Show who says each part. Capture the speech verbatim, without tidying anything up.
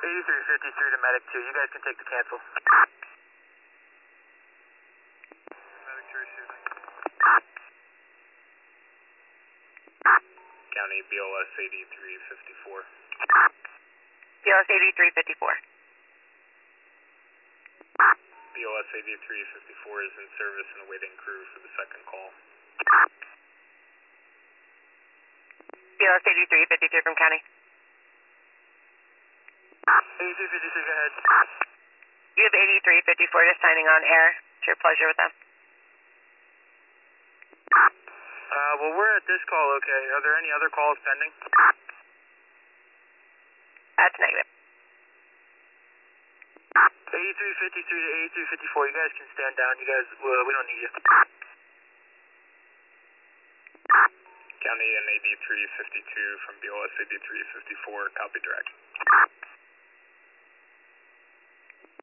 Speaker 1: eighty-three fifty-three to Medic two, you guys can take the cancel. Medic two receiving.
Speaker 2: County B L S eighty-three fifty-four.
Speaker 3: B L S eighty-three fifty-four.
Speaker 2: B L S eighty-three fifty-four is in service and awaiting crew for the second call.
Speaker 3: B L S eighty-three fifty-three from County.
Speaker 1: eighty-three fifty-three, go ahead.
Speaker 3: You have eighty-three fifty-four just signing on air. It's your pleasure with them.
Speaker 1: Uh, well, we're at this call, okay. Are there any other calls pending?
Speaker 3: That's negative.
Speaker 1: eighty-three fifty-three to eighty-three fifty-four, you guys can stand down. You guys, well, we don't need you.
Speaker 2: County and eighty-three fifty-two from B L S eighty-three fifty-four, copy direct.